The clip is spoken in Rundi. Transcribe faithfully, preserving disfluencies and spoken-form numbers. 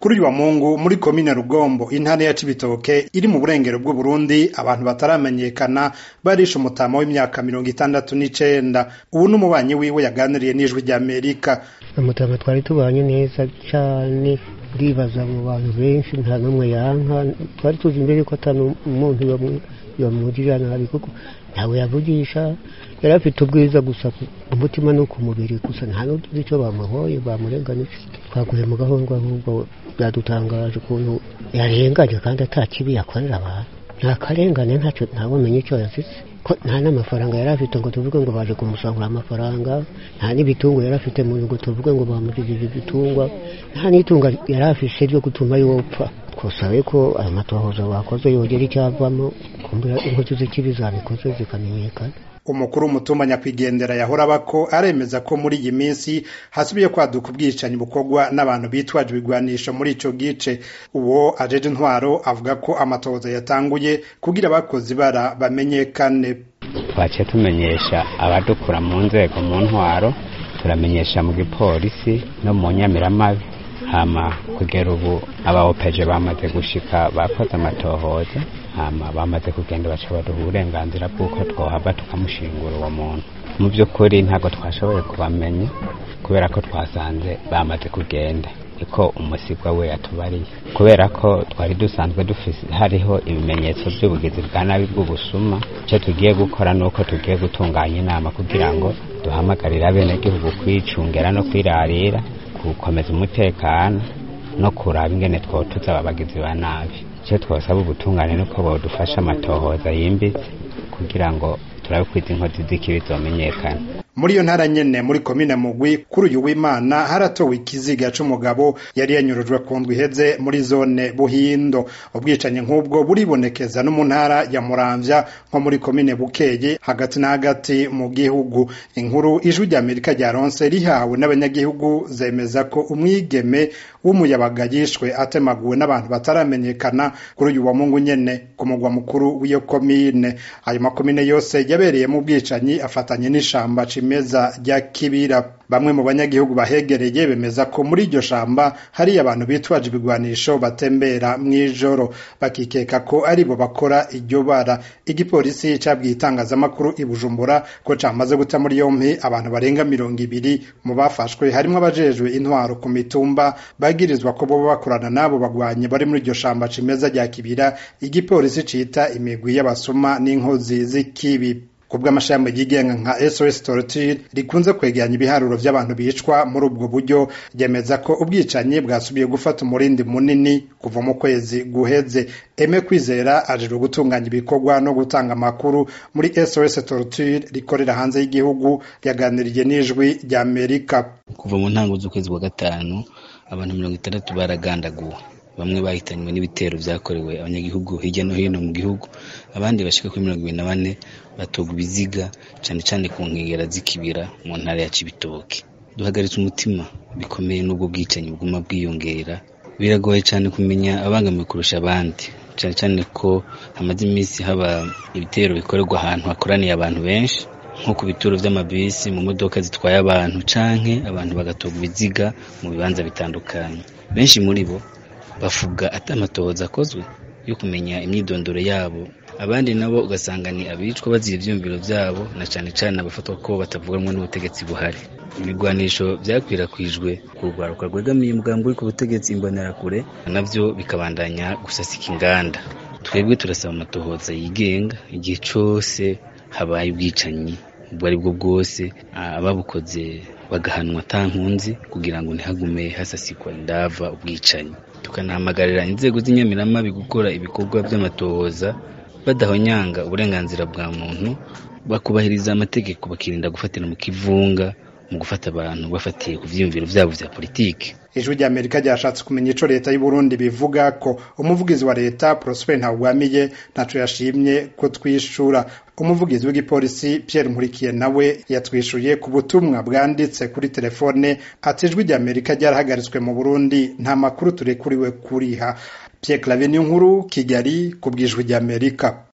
Kuri uyu wa Mungu muri komine Rugombo intara ya Cibitoke iri mu burengero bw'u Burundi abantu bataramenyekana barishe umutama w'imyaka mirongo itandatu n'icenda. Ubu n'umubanyi wiwe yaganiriye n'ijwi rya Amerika. Umutama twari tubanye neza cyane, ndibaza mu bantu benshi nta numwe yanka, twari tuzi imbere ko atanu umuntu yamugirira nabi kuko ntawe yavugisha, yari afite ubwiza gusa umutima no ku mubiri gusa, nta n'uzi icyo bamuhoye bamurenganije. Twaguye mu gahundwa ahubwo byadutangaje ukuntu yarenganye kandi atakibi yakorera abantu. Nta karengane ntacyo ntabumenye icyo yasize, ko nta n'amafaranga yari afite ngo tuvuge ngo baje kumusangura amafaranga, nta n'ibitungo yari afite mu ngo tuvuge ngo bamugirije ibitungwa, nta n'itunga yari afise ryo gutuma yopfa. Twasabe ko ayo matohoza bakoze yogera icyavamo, kumbura inkozi z'ikibi zabikoze zikamenyekana. Umukuru w'umutumba nyakwigendera yahora bako aremeza ko muri iyi minsi hasubiye kwaduka ubwicanyi bukorwa n'abantu bitwaje ibigwanisho muri ico gice. Uwo ajeje intwaro avuga ko amatohoza yatanguye kugira abakozi bara bamenyekane. Twaciye tumenyesha abadukura mu nzego mu ntwaro, turamenyesha mu gipolisi no mu nyamiramabi, hama kugera ubu abaopeje bamaze gushika bakoze amatohoza, hama bamaze kugenda baca baduha uburenganzira bw'uko twohava tukamushingura uwo muntu. Mu by'ukuri ntabwo twashoboye kubamenya kubera ko twasanze bamaze kugenda, iko umusigwa we yatubariye, kubera ko twari dusanzwe dufise hariho ibimenyetso by'ubugizi bwa nabi bw'ubusuma. Icyo tugiye gukora nuko tugiye gutunganya inama kugira ngo duhamagarire abenegihugu kwicungera no kwirarira, gukomeza umutekano no kuraba ingene twotuza ababagizi ba nabi. Icyo twasaba ubutungane nuko bodufasha amatohoza yimbitse kugira ngo turabe kwiza inkozi z'ikibi zomenyekana. Muri iyo ntara nyene muri komine Mugwi kuri uyu w'Imana haratowe ikiziga c'umugabo yari yanyurujwe ku ndwi iheze muri zone Buhindo. Ubwicanyi nk'ubwo buribonekeza no mu ntara ya Muramvya nko muri komine Bukeye hagati na hagati mu gihugu. Inkuru ijwi rya Amerika ryaronse rihawe n'abanyagihugu zemeza ko umwigeme w'umuyabaga yishwe atemaguwe n'abantu bataramenyekana kuri uyu wa Mungu nyene ku mugwa mukuru w'iyo komine. Ayo makomine yose yabereye mu bwicanyi afatanye n'ishamba meza rya Kibira. Bamwe mu banyagihugu bahegereye bemeza ko muri iryo shamba hari abantu bitwaje ibigwanisho batembera mw'ijoro, bakikeka ko ari bo bakora iryo bara. Igipolisi cabwiye itangazamakuru i Bujumbura ko camaze guta muri yompi abantu barenga mirongo ibiri. Mu bafashwe harimo abajejwe intwaro ku mitumba bagirizwa ko bo bakorana nabo bagwanye bari muri iryo shamba cimeza rya Kibira. Igipolisi cita imigwi y'abasuma n'inkozi z'ikibi. Kubwa amashamba yigenga nka S O S Torture rikunze kwegeranya ibiharuro by'abantu bicwa muri ubwo buryo, yemeza ko ubwicanyi bwasubiye gufata umurindi munini kuva mu kwezi guheze. Eme Kwizera ajejwe gutunganya ibikorwa no gutanga amakuru muri S O S Torture rikorera hanze y'igihugu yaganiriye n'ijwi rya Amerika. Kuva mu ntango z'ukwezi wa gatanu abantu mirongo itandatu baragandaguwe, bamwe bahitanywe n'ibitero vyakorewe abanyagihugu hirya no hino mu gihugu, abandi bashika kuri mirongo ibiri na bane batogwa ibiziga cyane cyane ku nkengera z'Ikibira mu ntara ya Cibitoke. Duhagaritse umutima bikomeye n'ubwo bwicanyi buguma bwiyongera, biragoye cyane kumenya abangamiwe kurusha abandi, cyane cyane ko hamaze iminsi haba ibitero bikorerwa ahantu hakoraniye abantu benshi, nko ku bituro vy'amabisi, mu modoka zitwaye abantu, canke abantu bagatogwa ibiziga mu bibanza bitandukanye. Benshi muri bo bavuga atamatohoza akozwe yo kumenya imyidondoro yabo, abandi nabo ugasanga ni abicwa bazira ivyumviro vyabo, na cane cane abafatwa ko batavuganwa n'ubutegetsi buhari. Ibigwanisho vyakwirakwijwe ku rwaruka rwegamiye umugambi uri ku butegetsi imbonerakure, navyo bikabandanya gusasika inganda. Twebwe turasaba amatohoza yigenga igihe cose habaye ubwicanyi ubwo ari bwo bwose, ababukoze bagahanwa tankunzi kugira ngo ntihagume hasasikwa indava ubwicanyi. Tukanahamagarira inzego z'inyamiramabi gukora ibikorwa by'amatohoza badahonyanga uburenganzira bwa muntu, bakubahiriza amategeko, bakirinda gufatira mu kivunga mu gufata abantu bafatiye ku vyiyumviro vyabo vya politike. Ijwi rya Amerika ryashatse kumenya ico leta y'u Burundi bivuga ko. Umuvugizi wa leta Prosper Ntawugwamiye ntaco yashimye ko twishura. Umuvugizi w'igipolisi Pierre Nkurikiye nawe yatwishuye ku butumwa bwanditse kuri telefone ati ijwi rya Amerika ryarahagaritswe mu Burundi, nta makuru turekuriwe kuriha. Pierre Claver Niyonkuru, Kigali, ku bw'ijwi rya Amerika.